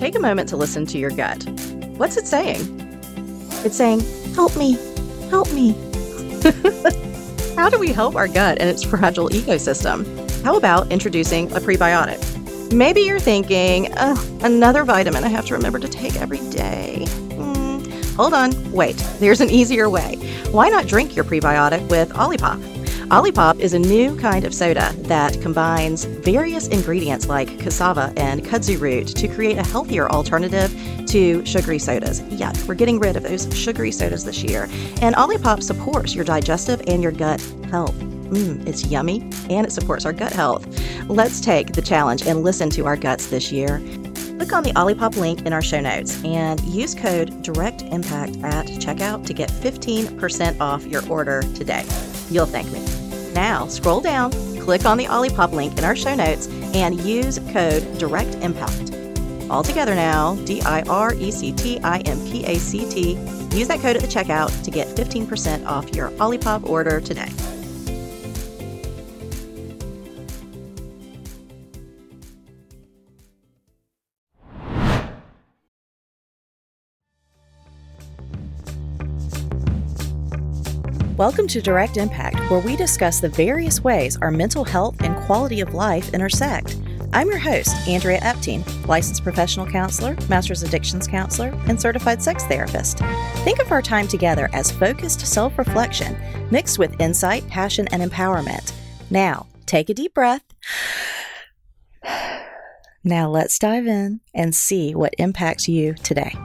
Take a moment to listen to your gut. What's it saying? It's saying, help me, help me. How do we help our gut and its fragile ecosystem? How about introducing a prebiotic? Maybe you're thinking, another vitamin I have to remember to take every day. Hold on, wait, there's an easier way. Why not drink your prebiotic with Olipop? Olipop is a new kind of soda that combines various ingredients like cassava and kudzu root to create a healthier alternative to sugary sodas. Yeah, we're getting rid of those sugary sodas this year. And Olipop supports your digestive and your gut health. It's yummy and it supports our gut health. Let's take the challenge and listen to our guts this year. Click on the Olipop link in our show notes and use code DIRECTIMPACT at checkout to get 15% off your order today. You'll thank me. Now, scroll down, click on the Olipop link in our show notes, and use code DIRECTIMPACT. All together now, DIRECTIMPACT. Use that code at the checkout to get 15% off your Olipop order today. Welcome to Direct Impact, where we discuss the various ways our mental health and quality of life intersect. I'm your host, Andrea Epting, licensed professional counselor, master's addictions counselor, and certified sex therapist. Think of our time together as focused self-reflection, mixed with insight, passion, and empowerment. Now, take a deep breath. Now let's dive in and see what impacts you today.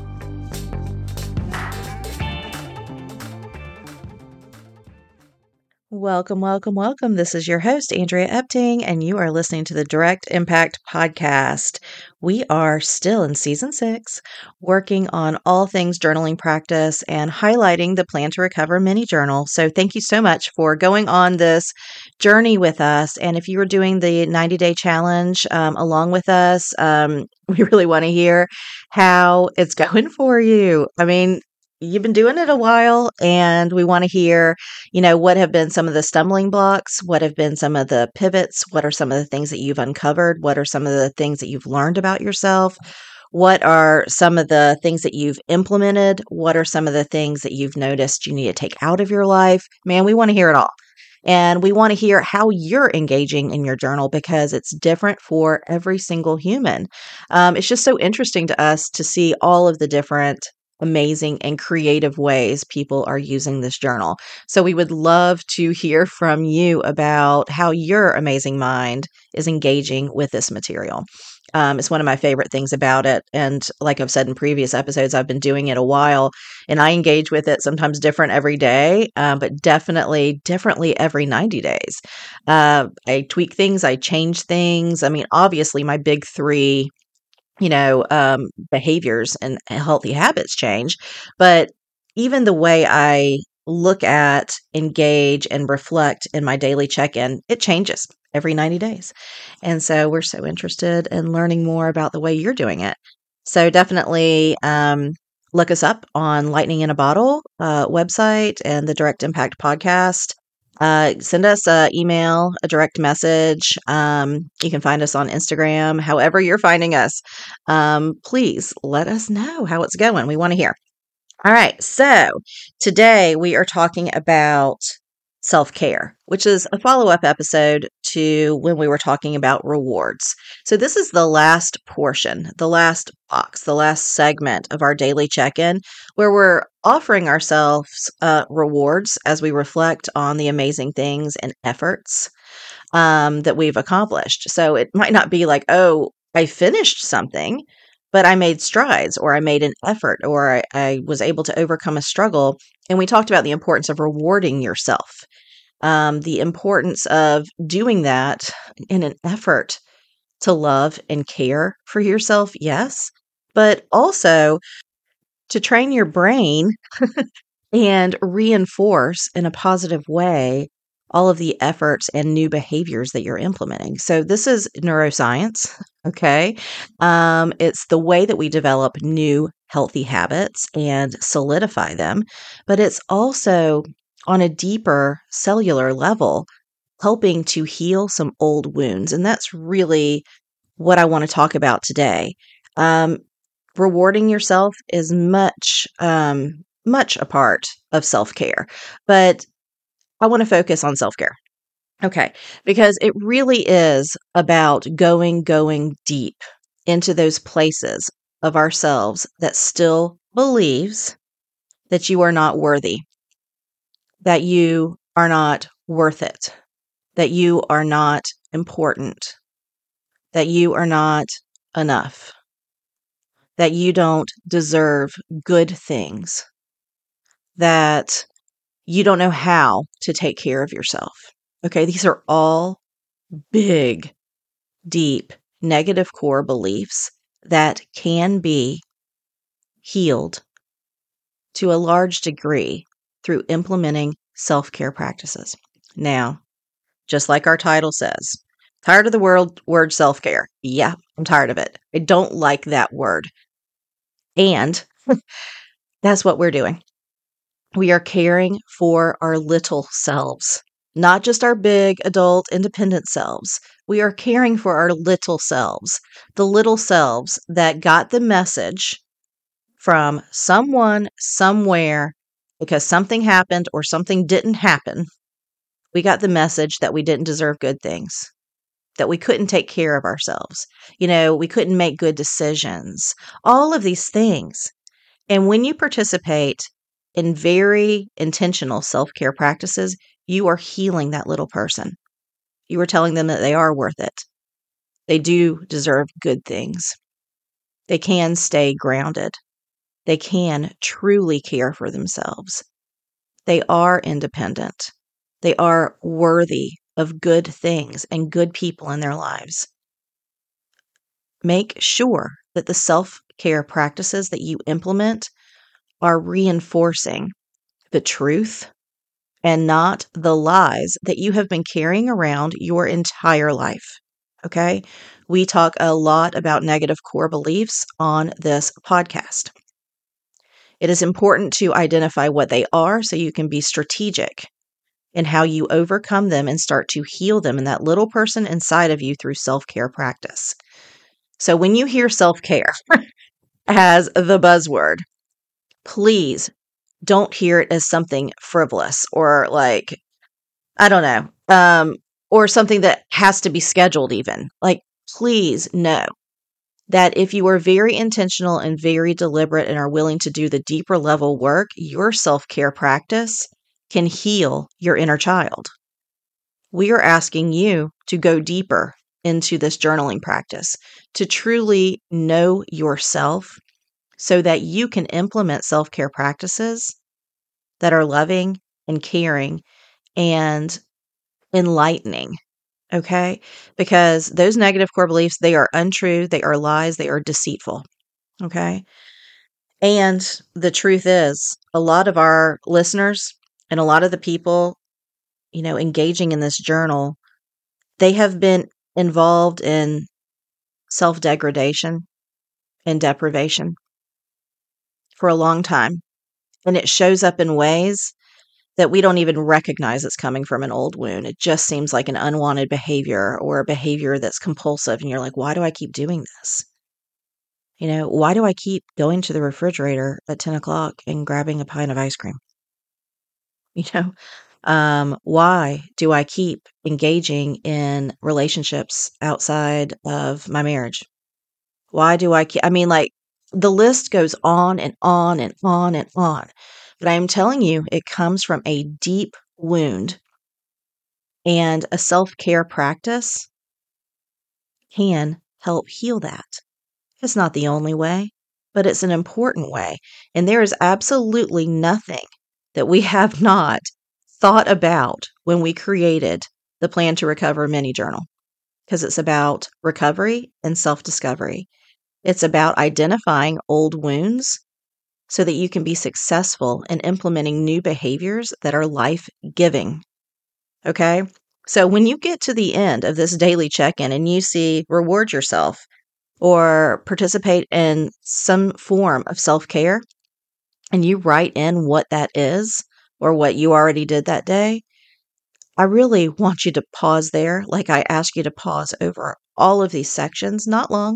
Welcome, welcome, welcome. This is your host, Andrea Epting, and you are listening to the Direct Impact Podcast. We are still in Season 6, working on all things journaling practice and highlighting the Plan to Recover mini journal. So thank you so much for going on this journey with us. And if you are doing the 90-day challenge along with us, we really want to hear how it's going for you. I mean, you've been doing it a while, and we want to hear, what have been some of the stumbling blocks? What have been some of the pivots? What are some of the things that you've uncovered? What are some of the things that you've learned about yourself? What are some of the things that you've implemented? What are some of the things that you've noticed you need to take out of your life? Man, we want to hear it all. And we want to hear how you're engaging in your journal because it's different for every single human. It's just so interesting to us to see all of the different amazing and creative ways people are using this journal. So we would love to hear from you about how your amazing mind is engaging with this material. It's one of my favorite things about it. And like I've said in previous episodes, I've been doing it a while and I engage with it sometimes different every day, but definitely differently every 90 days. I tweak things, I change things. I mean, obviously my big three behaviors and healthy habits change. But even the way I look at, engage, and reflect in my daily check-in, it changes every 90 days. And so we're so interested in learning more about the way you're doing it. So definitely look us up on Lightning in a Bottle website and the Direct Impact podcast. Send us an email, a direct message. You can find us on Instagram, however you're finding us. Please let us know how it's going. We want to hear. All right. So today we are talking about self-care, which is a follow-up episode to when we were talking about rewards. So this is the last portion, the last box, the last segment of our daily check-in where we're offering ourselves rewards as we reflect on the amazing things and efforts that we've accomplished. So it might not be like, oh, I finished something, but I made strides or I made an effort or I was able to overcome a struggle. And we talked about the importance of rewarding yourself, the importance of doing that in an effort to love and care for yourself, yes, but also to train your brain and reinforce in a positive way all of the efforts and new behaviors that you're implementing. So this is neuroscience, okay? It's the way that we develop new healthy habits and solidify them, but it's also on a deeper cellular level, helping to heal some old wounds. And that's really what I want to talk about today. Um, Rewarding yourself is much a part of self-care, but I want to focus on self-care. Okay, because it really is about going deep into those places of ourselves that still believes that you are not worthy, that you are not worth it, that you are not important, that you are not enough, that you don't deserve good things, that you don't know how to take care of yourself. Okay, these are all big, deep, negative core beliefs that can be healed to a large degree through implementing self care practices. Now, just like our title says, tired of the word self care. Yeah, I'm tired of it. I don't like that word. And that's what we're doing. We are caring for our little selves, not just our big adult independent selves. We are caring for our little selves, the little selves that got the message from someone somewhere because something happened or something didn't happen. We got the message that we didn't deserve good things, that we couldn't take care of ourselves. We couldn't make good decisions, all of these things. And when you participate in very intentional self care practices, you are healing that little person. You are telling them that they are worth it. They do deserve good things. They can stay grounded. They can truly care for themselves. They are independent. They are worthy of good things and good people in their lives. Make sure that the self care practices that you implement are reinforcing the truth and not the lies that you have been carrying around your entire life. Okay? We talk a lot about negative core beliefs on this podcast. It is important to identify what they are so you can be strategic in how you overcome them and start to heal them in that little person inside of you through self care practice. So when you hear self care as the buzzword, please don't hear it as something frivolous or like, I don't know, or something that has to be scheduled even. Like, please know that if you are very intentional and very deliberate and are willing to do the deeper level work, your self care practice can heal your inner child. We are asking you to go deeper into this journaling practice, to truly know yourself so that you can implement self care practices that are loving and caring and enlightening. Okay? Because those negative core beliefs, they are untrue, they are lies, they are deceitful. Okay? And the truth is, a lot of our listeners and a lot of the people, engaging in this journal, they have been involved in self degradation and deprivation for a long time. And it shows up in ways that we don't even recognize it's coming from an old wound. It just seems like an unwanted behavior or a behavior that's compulsive. And you're like, why do I keep doing this? Why do I keep going to the refrigerator at 10 o'clock and grabbing a pint of ice cream? You know, why do I keep engaging in relationships outside of my marriage? Why do I keep, like the list goes on and on and on and on. But I'm telling you, it comes from a deep wound, and a self care practice can help heal that. It's not the only way, but it's an important way. And there is absolutely nothing that we have not thought about when we created the Plan to Recover mini journal, because it's about recovery and self discovery. It's about identifying old wounds so that you can be successful in implementing new behaviors that are life giving. Okay? So when you get to the end of this daily check in and you see reward yourself or participate in some form of self care and you write in what that is or what you already did that day, I really want you to pause there, like I ask you to pause over all of these sections, not long,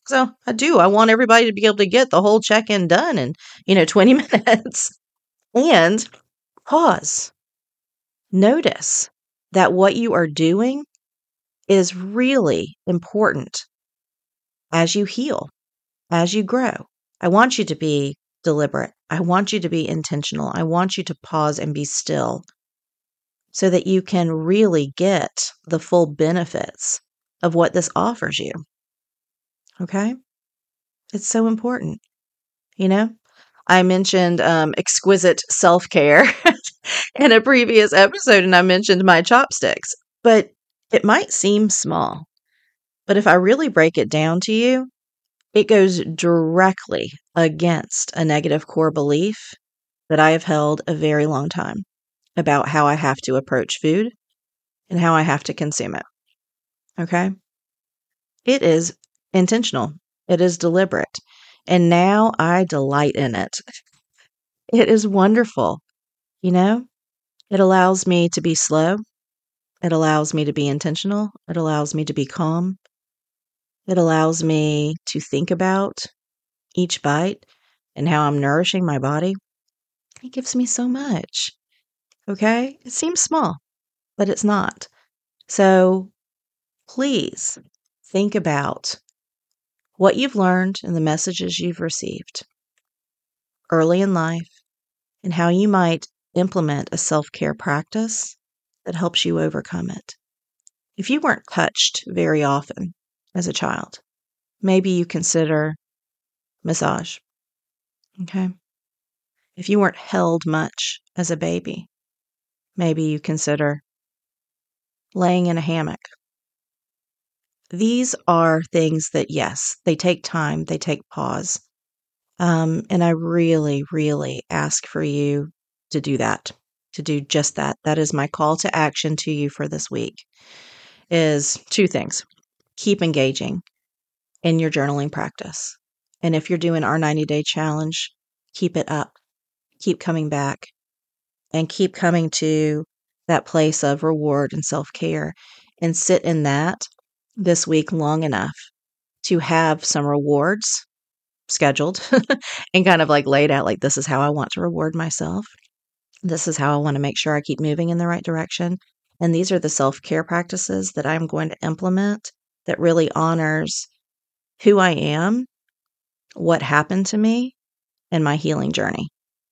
So I do. I want everybody to be able to get the whole check-in done in, 20 minutes. And pause. Notice that what you are doing is really important as you heal, as you grow. I want you to be deliberate. I want you to be intentional. I want you to pause and be still so that you can really get the full benefits of what this offers you. Okay? It's so important. I mentioned exquisite self care in a previous episode, and I mentioned my chopsticks, but it might seem small. But if I really break it down to you, it goes directly against a negative core belief that I have held a very long time about how I have to approach food and how I have to consume it. Okay? It is intentional, it is deliberate. And now I delight in it. It is wonderful. It allows me to be slow. It allows me to be intentional. It allows me to be calm. It allows me to think about each bite and how I'm nourishing my body. It gives me so much. Okay? It seems small, but it's not. So please think about what you've learned and the messages you've received early in life and how you might implement a self care practice that helps you overcome it. If you weren't touched very often as a child, maybe you consider massage. Okay? If you weren't held much as a baby, maybe you consider laying in a hammock. These are things that, yes, they take time, they take pause. And I really, really ask for you to do that, to do just that. That is my call to action to you for this week is two things. Keep engaging in your journaling practice. And if you're doing our 90-day challenge, keep it up. Keep coming back and keep coming to that place of reward and self-care and sit in that this week long enough to have some rewards scheduled and kind of like laid out like this is how I want to reward myself. This is how I want to make sure I keep moving in the right direction. And these are the self-care practices that I'm going to implement that really honors who I am, what happened to me, and my healing journey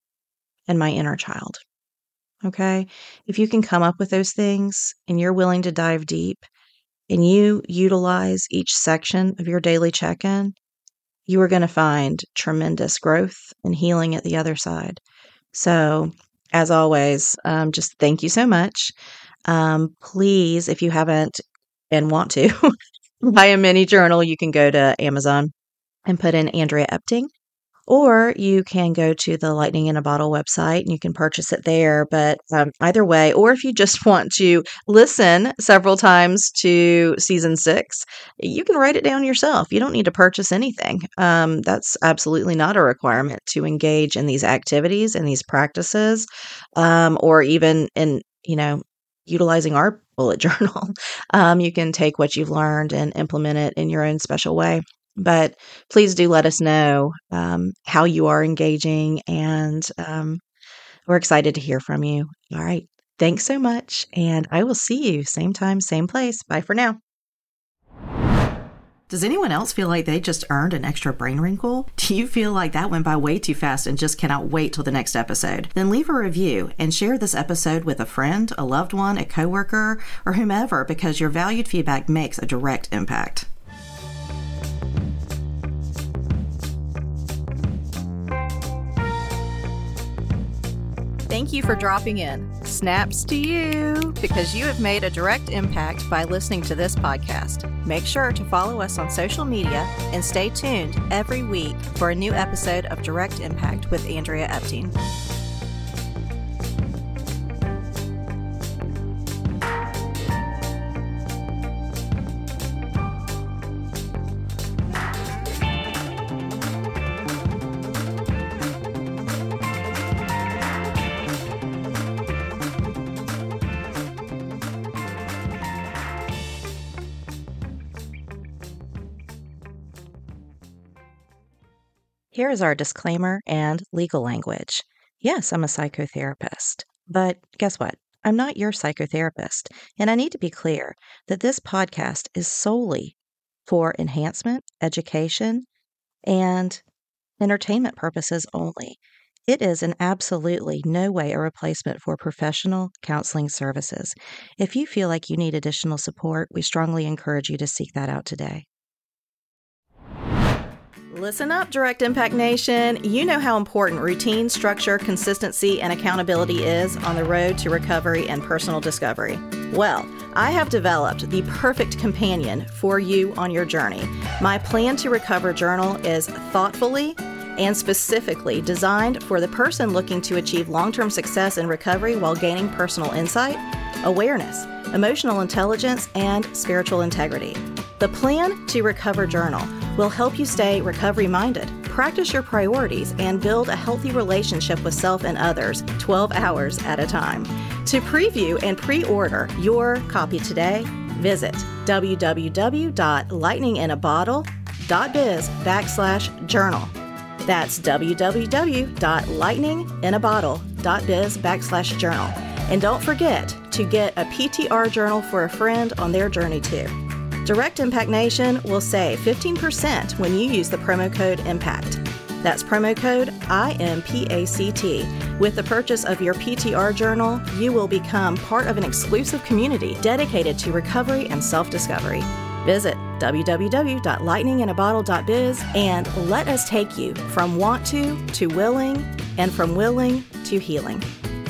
and my inner child. Okay? If you can come up with those things and you're willing to dive deep and you utilize each section of your daily check-in, you are going to find tremendous growth and healing at the other side. So, as always, just thank you so much. Please, if you haven't and want to buy a mini journal, you can go to Amazon and put in Andrea Epting. Or you can go to the Lightning in a Bottle website and you can purchase it there. But either way, or if you just want to listen several times to season 6, you can write it down yourself. You don't need to purchase anything. That's absolutely not a requirement to engage in these activities and these practices, or even in, utilizing our bullet journal. You can take what you've learned and implement it in your own special way. But please do let us know how you are engaging, and we're excited to hear from you. All right. Thanks so much, and I will see you same time, same place. Bye for now. Does anyone else feel like they just earned an extra brain wrinkle? Do you feel like that went by way too fast and just cannot wait till the next episode? Then leave a review and share this episode with a friend, a loved one, a coworker, or whomever, because your valued feedback makes a direct impact. Thank you for dropping in. Snaps to you, because you have made a direct impact by listening to this podcast. Make sure to follow us on social media and stay tuned every week for a new episode of Direct Impact with Andrea Epting. Here is our disclaimer and legal language. Yes, I'm a psychotherapist, but guess what? I'm not your psychotherapist, and I need to be clear that this podcast is solely for enhancement, education, and entertainment purposes only. It is in absolutely no way a replacement for professional counseling services. If you feel like you need additional support, we strongly encourage you to seek that out today. Listen up, Direct Impact Nation. You know how important routine, structure, consistency, and accountability is on the road to recovery and personal discovery. Well, I have developed the perfect companion for you on your journey. My Plan to Recover journal is thoughtfully and specifically designed for the person looking to achieve long-term success in recovery while gaining personal insight, awareness, emotional intelligence, and spiritual integrity. The Plan to Recover journal will help you stay recovery-minded, practice your priorities, and build a healthy relationship with self and others 12 hours at a time. To preview and pre-order your copy today, visit www.lightninginabottle.biz/journal. That's www.lightninginabottle.biz/journal. And don't forget to get a PTR journal for a friend on their journey too. Direct Impact Nation will save 15% when you use the promo code IMPACT. That's promo code IMPACT. With the purchase of your PTR journal, you will become part of an exclusive community dedicated to recovery and self-discovery. Visit www.lightninginabottle.biz and let us take you from want to willing, and from willing to healing.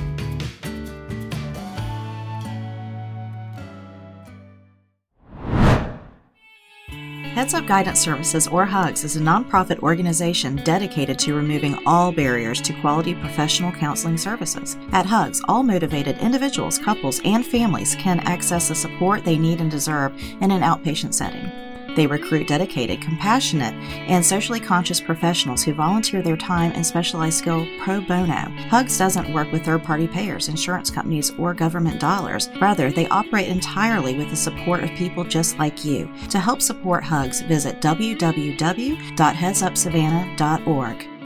Heads Up Guidance Services, or HUGS, is a nonprofit organization dedicated to removing all barriers to quality professional counseling services. At HUGS, all motivated individuals, couples, and families can access the support they need and deserve in an outpatient setting. They recruit dedicated, compassionate, and socially conscious professionals who volunteer their time and specialized skill pro bono. HUGS doesn't work with third-party payers, insurance companies, or government dollars. Rather, they operate entirely with the support of people just like you. To help support HUGS, visit www.headsupsavannah.org.